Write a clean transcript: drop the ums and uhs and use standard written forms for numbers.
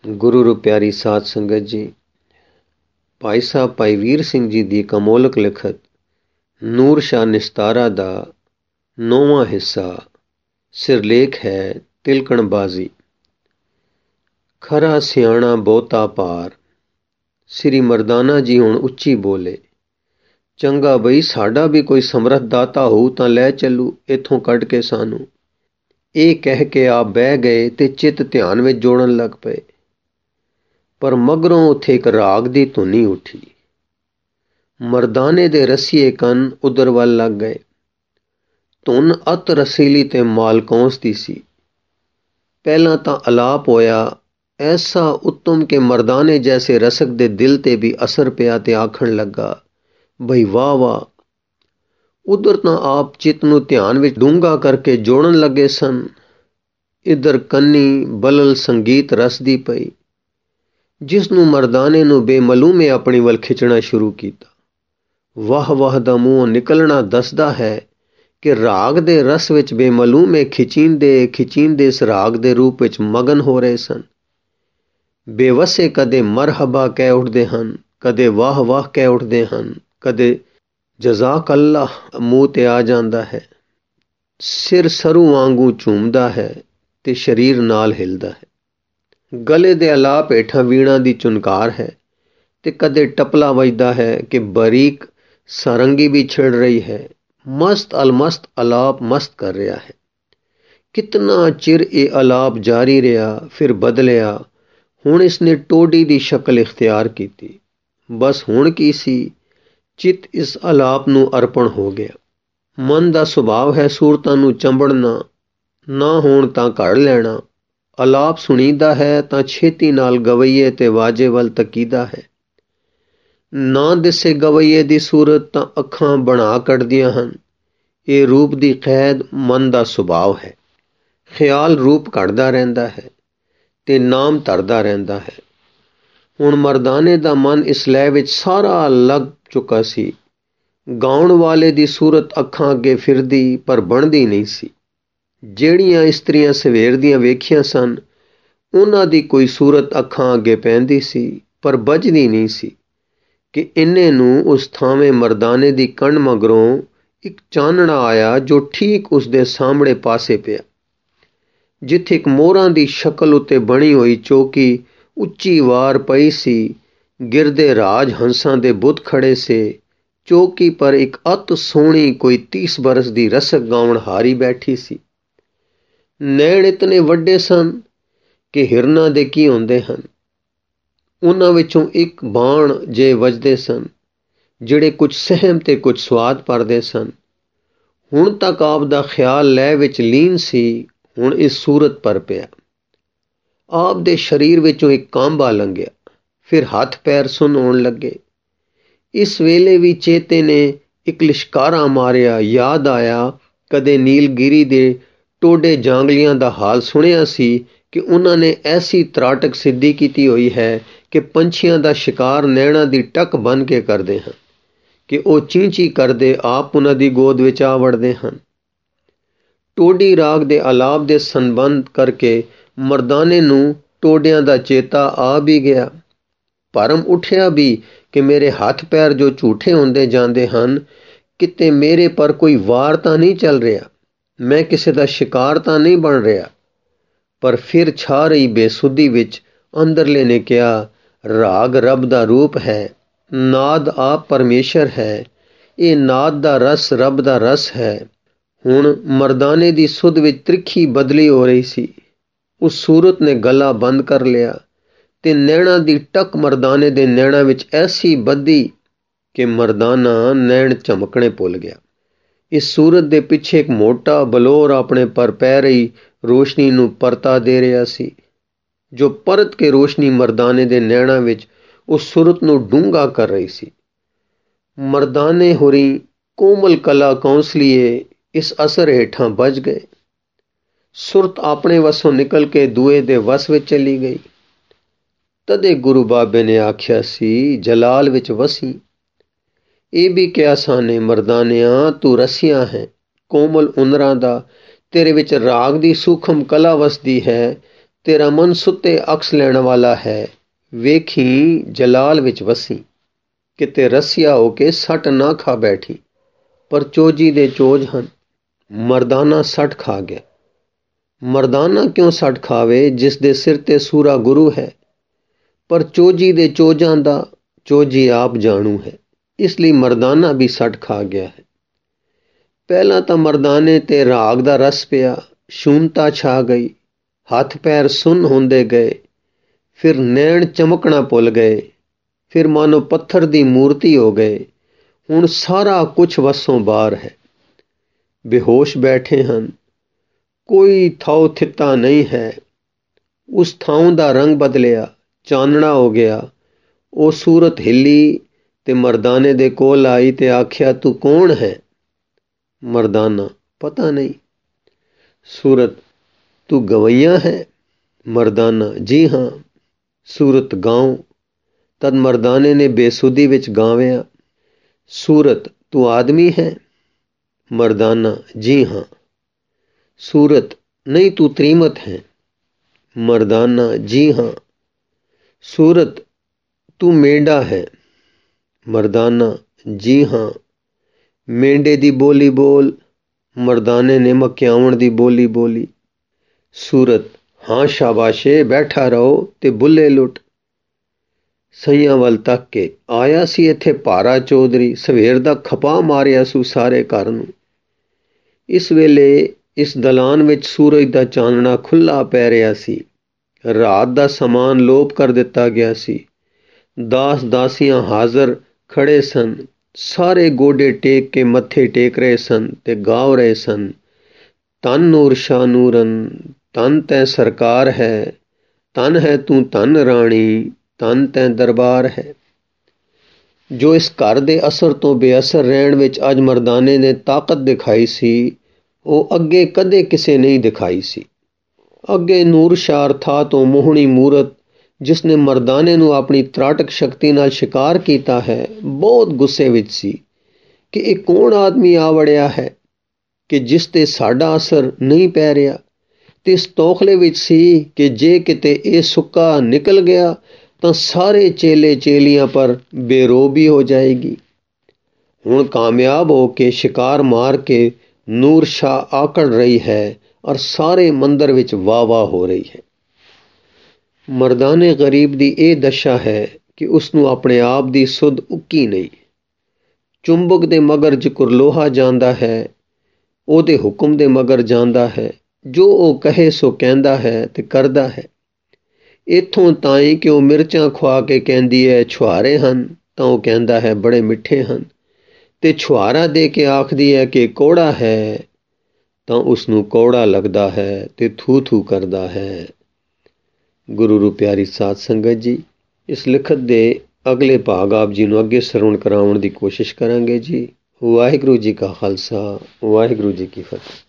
ਗੁਰੂ ਰੂਪਿਆਰੀ ਸਾਧ ਸੰਗਤ ਜੀ, ਭਾਈ ਸਾਹਿਬ ਭਾਈ ਵੀਰ ਸਿੰਘ ਜੀ ਦੀ ਇੱਕ ਅਮੋਲਕ ਲਿਖਤ ਨੂਰ ਸ਼ਾਹ ਨਿਸਤਾਰਾ ਦਾ 9ਵਾਂ ਹਿੱਸਾ ਸਿਰਲੇਖ ਹੈ ਤਿਲਕਣਬਾਜ਼ੀ। ਖਰਾ ਸਿਆਣਾ ਬਹੁਤਾ ਭਾਰ। ਸ੍ਰੀ ਮਰਦਾਨਾ ਜੀ ਹੁਣ ਉੱਚੀ ਬੋਲੇ, ਚੰਗਾ ਬਈ, ਸਾਡਾ ਵੀ ਕੋਈ ਸਮਰੱਥ ਦਾਤਾ ਹੋਊ ਤਾਂ ਲੈ ਚੱਲੂ ਇੱਥੋਂ ਕੱਢ ਕੇ ਸਾਨੂੰ। ਇਹ ਕਹਿ ਕੇ ਆਪ ਬਹਿ ਗਏ ਤੇ ਚਿੱਤ ਧਿਆਨ ਵਿੱਚ ਜੋੜਨ ਲੱਗ ਪਏ। ਪਰ ਮਗਰੋਂ ਉੱਥੇ ਇੱਕ ਰਾਗ ਦੀ ਧੁਨੀ ਉੱਠੀ। ਮਰਦਾਨੇ ਦੇ ਰਸੀਏ ਕੰਨ ਉਧਰ ਵੱਲ ਲੱਗ ਗਏ। ਧੁਨ ਅਤ ਰਸੀਲੀ ਤੇ ਮਾਲਕੌਂਸ ਦੀ ਸੀ। ਪਹਿਲਾਂ ਤਾਂ ਅਲਾਪ ਹੋਇਆ ਐਸਾ ਉੱਤਮ ਕਿ ਮਰਦਾਨੇ ਜੈਸੇ ਰਸਕ ਦੇ ਦਿਲ ਤੇ ਵੀ ਅਸਰ ਪਿਆ ਤੇ ਆਖਣ ਲੱਗਾ, ਬਈ ਵਾਹ ਵਾਹ। ਉਧਰ ਤਾਂ ਆਪ ਚਿੱਤ ਨੂੰ ਧਿਆਨ ਵਿੱਚ ਡੂੰਘਾ ਕਰਕੇ ਜੋੜਨ ਲੱਗੇ ਸਨ। ਇੱਧਰ ਕੰਨੀ ਬਲਲ ਸੰਗੀਤ ਰਸਦੀ ਪਈ, ਜਿਸ ਨੂੰ ਮਰਦਾਨੇ ਨੂੰ ਬੇਮਲੂਮੇ ਆਪਣੀ ਵੱਲ ਖਿੱਚਣਾ ਸ਼ੁਰੂ ਕੀਤਾ। ਵਾਹ ਵਾਹ ਦਾ ਮੂੰਹ ਨਿਕਲਣਾ ਦੱਸਦਾ ਹੈ ਕਿ ਰਾਗ ਦੇ ਰਸ ਵਿੱਚ ਬੇਮਲੂਮੇ ਖਿਚੀਂਦੇ ਇਸ ਰਾਗ ਦੇ ਰੂਪ ਵਿੱਚ ਮਗਨ ਹੋ ਰਹੇ ਸਨ। ਬੇਵਸੇ ਕਦੇ ਮਰਹਬਾ ਕਹਿ ਉੱਠਦੇ ਹਨ, ਕਦੇ ਵਾਹ ਵਾਹ ਕਹਿ ਉੱਠਦੇ ਹਨ, ਕਦੇ ਜਜ਼ਾਕ ਅੱਲਾਹ ਮੂੰਹ ਤੇ ਆ ਜਾਂਦਾ ਹੈ। ਸਿਰ ਸਰੂ ਵਾਂਗੂ ਝੂਮਦਾ ਹੈ ਤੇ ਸਰੀਰ ਨਾਲ ਹਿਲਦਾ ਹੈ। ਗਲੇ ਦੇ ਅਲਾਪ ਹੇਠਾਂ ਵੀਣਾ ਦੀ ਚੁਨਕਾਰ ਹੈ ਤੇ ਕਦੇ ਟਪਲਾ ਵੱਜਦਾ ਹੈ ਕਿ ਬਰੀਕ ਸਾਰੰਗੀ ਵੀ ਛਿੜ ਰਹੀ ਹੈ। ਮਸਤ ਅਲਮਸਤ ਅਲਾਪ ਮਸਤ ਕਰ ਰਿਹਾ ਹੈ। ਕਿਤਨਾ ਚਿਰ ਇਹ ਅਲਾਪ ਜਾਰੀ ਰਿਹਾ, ਫਿਰ ਬਦਲਿਆ। ਹੁਣ ਇਸਨੇ ਟੋਡੀ ਦੀ ਸ਼ਕਲ ਇਖਤਿਆਰ ਕੀਤੀ। ਬਸ ਹੁਣ ਕੀ ਸੀ, ਚਿੱਤ ਇਸ ਅਲਾਪ ਨੂੰ ਅਰਪਣ ਹੋ ਗਿਆ। ਮਨ ਦਾ ਸੁਭਾਵ ਹੈ ਸੂਰਤਾਂ ਨੂੰ ਚੰਬੜਨਾ, ਨਾ ਹੋਣ ਤਾਂ ਘੜ ਲੈਣਾ। ਅਲਾਪ ਸੁਣੀਦਾ ਹੈ ਤਾਂ ਛੇਤੀ ਨਾਲ ਗਵਈਏ ਤੇ ਵਾਜੇ ਵੱਲ ਤਕੀਦਾ ਹੈ। ਨਾ ਦਿਸੇ ਗਵਈਏ ਦੀ ਸੂਰਤ ਤਾਂ ਅੱਖਾਂ ਬਣਾ ਕੱਢਦੀਆਂ ਹਨ। ਇਹ ਰੂਪ ਦੀ ਕੈਦ ਮਨ ਦਾ ਸੁਭਾਵ ਹੈ। ਖਿਆਲ ਰੂਪ ਘੜਦਾ ਰਹਿੰਦਾ ਹੈ ਤੇ ਨਾਮ ਧਰਦਾ ਰਹਿੰਦਾ ਹੈ। ਹੁਣ ਮਰਦਾਨੇ ਦਾ ਮਨ ਇਸ ਲੈ ਵਿੱਚ ਸਾਰਾ ਲੱਗ ਚੁੱਕਾ ਸੀ। ਗਾਉਣ ਵਾਲੇ ਦੀ ਸੂਰਤ ਅੱਖਾਂ ਅੱਗੇ ਫਿਰਦੀ ਪਰ ਬਣਦੀ ਨਹੀਂ ਸੀ। ਜਿਹੜੀਆਂ ਇਸਤਰੀਆਂ ਸਵੇਰ ਦੀਆਂ ਵੇਖੀਆਂ ਸਨ, ਉਹਨਾਂ ਦੀ ਕੋਈ ਸੂਰਤ ਅੱਖਾਂ ਅੱਗੇ ਪੈਂਦੀ ਸੀ ਪਰ ਬੱਝਦੀ ਨਹੀਂ ਸੀ ਕਿ ਇੰਨੇ ਨੂੰ ਉਸ ਥਾਵੇਂ ਮਰਦਾਨੇ ਦੀ ਕੰਨ ਮਗਰੋਂ ਇੱਕ ਚਾਨਣਾ ਆਇਆ ਜੋ ਠੀਕ ਉਸ ਦੇ ਸਾਹਮਣੇ ਪਾਸੇ ਪਿਆ। ਜਿੱਥੇ ਇੱਕ ਮੋਹਰਾਂ ਦੀ ਸ਼ਕਲ ਉੱਤੇ ਬਣੀ ਹੋਈ ਚੌਕੀ ਉੱਚੀ ਵਾਰ ਪਈ ਸੀ, ਗਿਰਦੇ ਰਾਜ ਹੰਸਾਂ ਦੇ ਬੁੱਤ ਖੜੇ ਸੇ। ਚੌਕੀ ਪਰ ਇੱਕ ਅਤ ਸੋਹਣੀ ਕੋਈ 30 ਬਰਸ ਦੀ ਰਸਕ ਗਾਉਣ ਹਾਰੀ ਬੈਠੀ ਸੀ। ਨੈਣ ਇਤਨੇ ਵੱਡੇ ਸਨ ਕਿ ਹਿਰਨਾਂ ਦੇ ਕੀ ਹੁੰਦੇ ਹਨ। ਉਹਨਾਂ ਵਿੱਚੋਂ ਇੱਕ ਬਾਣ ਜੇ ਵੱਜਦੇ ਸਨ, ਜਿਹੜੇ ਕੁਝ ਸਹਿਮ ਤੇ ਕੁਝ ਸਵਾਦ ਭਰਦੇ ਸਨ। ਹੁਣ ਤੱਕ ਆਪ ਦਾ ਖਿਆਲ ਲੈ ਵਿੱਚ ਲੀਨ ਸੀ, ਹੁਣ ਇਸ ਸੂਰਤ ਪਰ ਪਿਆ। ਆਪ ਦੇ ਸਰੀਰ ਵਿੱਚੋਂ ਇੱਕ ਕਾਂਬਾ ਲੰਘਿਆ, ਫਿਰ ਹੱਥ ਪੈਰ ਸੁੰਨ ਹੋਣ ਲੱਗੇ। ਇਸ ਵੇਲੇ ਵੀ ਚੇਤੇ ਨੇ ਇੱਕ ਲਿਸ਼ਕਾਰਾ ਮਾਰਿਆ। ਯਾਦ ਆਇਆ ਕਦੇ ਨੀਲਗਿਰੀ ਦੇ ਟੋਡੇ ਜਾਂਗਲੀਆਂ ਦਾ ਹਾਲ ਸੁਣਿਆ ਸੀ ਕਿ ਉਹਨਾਂ ਨੇ ਐਸੀ ਤਰਾਟਕ ਸਿੱਧੀ ਕੀਤੀ ਹੋਈ ਹੈ ਕਿ ਪੰਛੀਆਂ ਦਾ ਸ਼ਿਕਾਰ ਨੈਣਾ ਦੀ ਟੱਕ ਬੰਨ ਕੇ ਕਰਦੇ ਹਨ ਕਿ ਉਹ ਚੀਂ-ਚੀਂ ਕਰਦੇ ਆਪ ਉਹਨਾਂ ਦੀ ਗੋਦ ਵਿੱਚ ਆ ਵੜਦੇ ਹਨ। ਟੋਡੀ ਰਾਗ ਦੇ ਆਲਾਪ ਦੇ ਸੰਬੰਧ ਕਰਕੇ ਮਰਦਾਨੇ ਨੂੰ ਟੋਡਿਆਂ ਦਾ ਚੇਤਾ ਆ ਵੀ ਗਿਆ। ਭਰਮ ਉੱਠਿਆ ਵੀ ਕਿ ਮੇਰੇ ਹੱਥ ਪੈਰ ਜੋ ਝੂਠੇ ਹੁੰਦੇ ਜਾਂਦੇ ਹਨ, ਕਿਤੇ ਮੇਰੇ ਪਰ ਕੋਈ ਵਾਰ ਤਾਂ ਨਹੀਂ ਚੱਲ ਰਿਹਾ, ਮੈਂ ਕਿਸੇ ਦਾ ਸ਼ਿਕਾਰ ਤਾਂ ਨਹੀਂ ਬਣ ਰਿਹਾ। ਪਰ ਫਿਰ ਛਾ ਰਹੀ ਬੇਸੁੱਧੀ ਵਿੱਚ ਅੰਦਰਲੇ ਨੇ ਕਿਹਾ, ਰਾਗ ਰੱਬ ਦਾ ਰੂਪ ਹੈ, ਨਾਦ ਆਪ ਪਰਮੇਸ਼ਰ ਹੈ, ਇਹ ਨਾਦ ਦਾ ਰਸ ਰੱਬ ਦਾ ਰਸ ਹੈ। ਹੁਣ ਮਰਦਾਨੇ ਦੀ ਸੁੱਧ ਵਿੱਚ ਤ੍ਰਿਖੀ ਬਦਲੀ ਹੋ ਰਹੀ ਸੀ। ਉਸ ਸੂਰਤ ਨੇ ਗਲਾ ਬੰਦ ਕਰ ਲਿਆ ਤੇ ਨੈਣਾ ਦੀ ਟੱਕ ਮਰਦਾਨੇ ਦੇ ਨੈਣਾ ਵਿੱਚ ਐਸੀ ਬੱਧੀ ਕਿ ਮਰਦਾਨਾ ਨੈਣ ਝਮਕਣੇ ਭੁੱਲ ਗਿਆ। ਇਸ ਸੂਰਤ ਦੇ ਪਿੱਛੇ ਇੱਕ ਮੋਟਾ ਬਲੌਰ ਆਪਣੇ ਪਰ ਪੈ ਰਹੀ ਰੋਸ਼ਨੀ ਨੂੰ ਪਰਤਾ ਦੇ ਰਿਹਾ ਸੀ, ਜੋ ਪਰਤ ਕੇ ਰੋਸ਼ਨੀ ਮਰਦਾਨੇ ਦੇ ਨੈਣਾਂ ਵਿੱਚ ਉਸ ਸੂਰਤ ਨੂੰ ਡੂੰਘਾ ਕਰ ਰਹੀ ਸੀ। ਮਰਦਾਨੇ ਹੋਰੀ ਕੋਮਲ ਕਲਾ ਕੌਂਸਲੀਏ ਇਸ ਅਸਰ ਹੇਠਾਂ ਬਚ ਗਏ। ਸੁਰਤ ਆਪਣੇ ਵਸੋਂ ਨਿਕਲ ਕੇ ਦੂਏ ਦੇ ਵਸ ਵਿੱਚ ਚਲੀ ਗਈ। ਤਦੇ ਗੁਰੂ ਬਾਬੇ ਨੇ ਆਖਿਆ ਸੀ, ਜਲਾਲ ਵਿੱਚ ਵਸੀ। ਇਹ ਵੀ ਕਿਹਾ ਸਾਨੇ, ਮਰਦਾਨਿਆਂ ਤੂੰ ਰਸੀਆਂ ਹੈ ਕੋਮਲ ਉਨਰਾਂ ਦਾ, ਤੇਰੇ ਵਿੱਚ ਰਾਗ ਦੀ ਸੂਖਮ ਕਲਾ ਵਸਦੀ ਹੈ ਤੇਰਾ ਮਨ ਸੁੱਤੇ ਅਕਸ ਲੈਣ ਵਾਲਾ ਹੈ, ਵੇਖੀ ਜਲਾਲ ਵਿੱਚ ਵਸੀ, ਕਿਤੇ ਰਸੀਆ ਹੋ ਕੇ ਸੱਟ ਨਾ ਖਾ ਬੈਠੀ। ਪਰ ਚੋਜੀ ਦੇ ਚੋਜ ਹਨ, ਮਰਦਾਨਾ ਸੱਟ ਖਾ ਗਿਆ। ਮਰਦਾਨਾ ਕਿਉਂ ਸੱਟ ਖਾਵੇ ਜਿਸ ਦੇ ਸਿਰ ਤੇ ਸੂਰਾ ਗੁਰੂ ਹੈ, ਪਰ ਚੋਜੀ ਦੇ ਚੋਜਾਂ ਦਾ ਚੋਜੀ ਆਪ ਜਾਣੂ ਹੈ, ਇਸ ਲਈ ਮਰਦਾਨਾ ਵੀ ਸੱਟ ਖਾ ਗਿਆ ਹੈ। ਪਹਿਲਾਂ ਤਾਂ ਮਰਦਾਨੇ ਤੇ ਰਾਗ ਦਾ ਰਸ ਪਿਆ, ਸ਼ੂਨਤਾ ਛਾ ਗਈ, ਹੱਥ ਪੈਰ ਸੁੰਨ ਹੁੰਦੇ ਗਏ, ਫਿਰ ਨੈਣ ਚਮਕਣਾ ਭੁੱਲ ਗਏ, ਫਿਰ ਮਾਨੋ ਪੱਥਰ ਦੀ ਮੂਰਤੀ ਹੋ ਗਏ। ਹੁਣ ਸਾਰਾ ਕੁਛ ਵੱਸੋਂ ਬਾਹਰ ਹੈ, ਬੇਹੋਸ਼ ਬੈਠੇ ਹਨ, ਕੋਈ ਥਾਉ ਥਿੱਤਾ ਨਹੀਂ ਹੈ। ਉਸ ਥਾਂ ਦਾ ਰੰਗ ਬਦਲਿਆ, ਚਾਨਣਾ ਹੋ ਗਿਆ। ਉਹ ਸੂਰਤ ਹਿੱਲੀ ਤੇ ਮਰਦਾਨੇ ਦੇ ਕੋਲ ਆਈ ਤੇ ਆਖਿਆ, ਤੂੰ ਕੌਣ ਹੈ? ਮਰਦਾਨਾ, ਪਤਾ ਨਹੀਂ। ਸੂਰਤ, ਤੂੰ ਗਵਈਆ ਹੈ? ਮਰਦਾਨਾ, ਜੀ ਹਾਂ। ਸੂਰਤ, ਗਾਉਂ? ਤਦ ਮਰਦਾਨੇ ਨੇ ਬੇਸੁੱਧੀ ਵਿੱਚ ਗਾਵਿਆ। ਸੂਰਤ, ਤੂੰ ਆਦਮੀ ਹੈ? ਮਰਦਾਨਾ, ਜੀ ਹਾਂ। ਸੂਰਤ, ਨਹੀਂ ਤੂੰ ਤ੍ਰੀਮਤ ਹੈ? ਮਰਦਾਨਾ, ਜੀ ਹਾਂ। ਸੂਰਤ, ਤੂੰ ਮੇਂਢਾ ਹੈ? ਮਰਦਾਨਾ, ਜੀ ਹਾਂ। ਮੇਂਢੇ ਦੀ ਬੋਲੀ ਬੋਲ। ਮਰਦਾਨੇ ਨੇ ਮਕਿਆਵਣ ਦੀ ਬੋਲੀ ਬੋਲੀ। ਸੂਰਤ, ਹਾਂ ਸ਼ਾਬਾਸ਼ੇ, ਬੈਠਾ ਰਹੋ ਤੇ ਬੁੱਲੇ ਲੁੱਟ। ਸਈਆਂ ਵੱਲ ਤੱਕ ਕੇ ਆਇਆ ਸੀ ਇੱਥੇ ਭਾਰਾ ਚੌਧਰੀ, ਸਵੇਰ ਦਾ ਖਪਾ ਮਾਰਿਆ ਸੂ ਸਾਰੇ ਘਰ ਨੂੰ। ਇਸ ਵੇਲੇ ਇਸ ਦਲਾਨ ਵਿੱਚ ਸੂਰਜ ਦਾ ਚਾਨਣਾ ਖੁੱਲ੍ਹਾ ਪੈ ਰਿਹਾ ਸੀ। ਰਾਤ ਦਾ ਸਮਾਨ ਲੋਪ ਕਰ ਦਿੱਤਾ ਗਿਆ ਸੀ। ਦਾਸ ਦਾਸੀਆਂ ਹਾਜ਼ਰ ਖੜੇ ਸਨ, ਸਾਰੇ ਗੋਡੇ ਟੇਕ ਕੇ ਮੱਥੇ ਟੇਕ ਰਹੇ ਸਨ ਤੇ ਗਾਓ ਰਹੇ ਸਨ, ਧੰਨ ਨੂਰ ਸ਼ਾਹ ਨੂਰਨ, ਧੰਨ ਤੈਂ ਸਰਕਾਰ ਹੈ, ਧੰਨ ਹੈ ਤੂੰ ਧੰਨ ਰਾਣੀ, ਧੰਨ ਤੈਂ ਦਰਬਾਰ ਹੈ। ਜੋ ਇਸ ਘਰ ਦੇ ਅਸਰ ਤੋਂ ਬੇਅਸਰ ਰਹਿਣ ਵਿੱਚ ਅੱਜ ਮਰਦਾਨੇ ਨੇ ਤਾਕਤ ਦਿਖਾਈ ਸੀ, ਉਹ ਅੱਗੇ ਕਦੇ ਕਿਸੇ ਨਹੀਂ ਦਿਖਾਈ ਸੀ। ਅੱਗੇ ਨੂਰ ਸ਼ਾਹ ਥਾ ਤੋਂ ਮੋਹਣੀ ਮੂਰਤ, ਜਿਸ ਨੇ ਮਰਦਾਨੇ ਨੂੰ ਆਪਣੀ ਤਰਾਟਕ ਸ਼ਕਤੀ ਨਾਲ ਸ਼ਿਕਾਰ ਕੀਤਾ ਹੈ, ਬਹੁਤ ਗੁੱਸੇ ਵਿੱਚ ਸੀ ਕਿ ਇਹ ਕੌਣ ਆਦਮੀ ਆ ਵੜਿਆ ਹੈ ਕਿ ਜਿਸ ਤੇ ਸਾਡਾ ਅਸਰ ਨਹੀਂ ਪੈ ਰਿਹਾ, ਤੇ ਇਸ ਤੌਖਲੇ ਵਿੱਚ ਸੀ ਕਿ ਜੇ ਕਿਤੇ ਇਹ ਸੁੱਕਾ ਨਿਕਲ ਗਿਆ ਤਾਂ ਸਾਰੇ ਚੇਲੇ ਚੇਲੀਆਂ ਪਰ ਬੇਰੋਬੀ ਹੋ ਜਾਏਗੀ। ਹੁਣ ਕਾਮਯਾਬ ਹੋ ਕੇ ਸ਼ਿਕਾਰ ਮਾਰ ਕੇ ਨੂਰ ਸ਼ਾਹ ਆਕੜ ਰਹੀ ਹੈ ਔਰ ਸਾਰੇ ਮੰਦਰ ਵਿੱਚ ਵਾਹ ਵਾਹ ਹੋ ਰਹੀ ਹੈ। ਮਰਦਾਨੇ ਗਰੀਬ ਦੀ ਇਹ ਦਸ਼ਾ ਹੈ ਕਿ ਉਸ ਨੂੰ ਆਪਣੇ ਆਪ ਦੀ ਸੁੱਧ ਉੱਕੀ ਨਹੀਂ। ਚੁੰਬਕ ਦੇ ਮਗਰ ਜਿਕਰ ਲੋਹਾ ਜਾਂਦਾ ਹੈ, ਉਹਦੇ ਹੁਕਮ ਦੇ ਮਗਰ ਜਾਂਦਾ ਹੈ, ਜੋ ਉਹ ਕਹੇ ਸੋ ਕਹਿੰਦਾ ਹੈ ਤੇ ਕਰਦਾ ਹੈ। ਇੱਥੋਂ ਤਾਈਂ ਕਿ ਉਹ ਮਿਰਚਾਂ ਖਵਾ ਕੇ ਕਹਿੰਦੀ ਹੈ ਛੁਹਾਰੇ ਹਨ, ਤਾਂ ਉਹ ਕਹਿੰਦਾ ਹੈ ਬੜੇ ਮਿੱਠੇ ਹਨ, ਤੇ ਛੁਹਾਰਾ ਦੇ ਕੇ ਆਖਦੀ ਹੈ ਕਿ ਕੌੜਾ ਹੈ, ਤਾਂ ਉਸ ਨੂੰ ਕੌੜਾ ਲੱਗਦਾ ਹੈ ਤੇ ਥੂ ਥੂ ਕਰਦਾ ਹੈ। ਗੁਰੂ ਰੂ ਪਿਆਰੀ ਸਾਧ ਸੰਗਤ ਜੀ, ਇਸ ਲਿਖਤ ਦੇ ਅਗਲੇ ਭਾਗ ਆਪ ਜੀ ਨੂੰ ਅੱਗੇ ਸਰਵਣ ਕਰਾਉਣ ਦੀ ਕੋਸ਼ਿਸ਼ ਕਰਾਂਗੇ ਜੀ। ਵਾਹਿਗੁਰੂ ਜੀ ਕਾ ਖਾਲਸਾ, ਵਾਹਿਗੁਰੂ ਜੀ ਕੀ ਫਤਿਹ।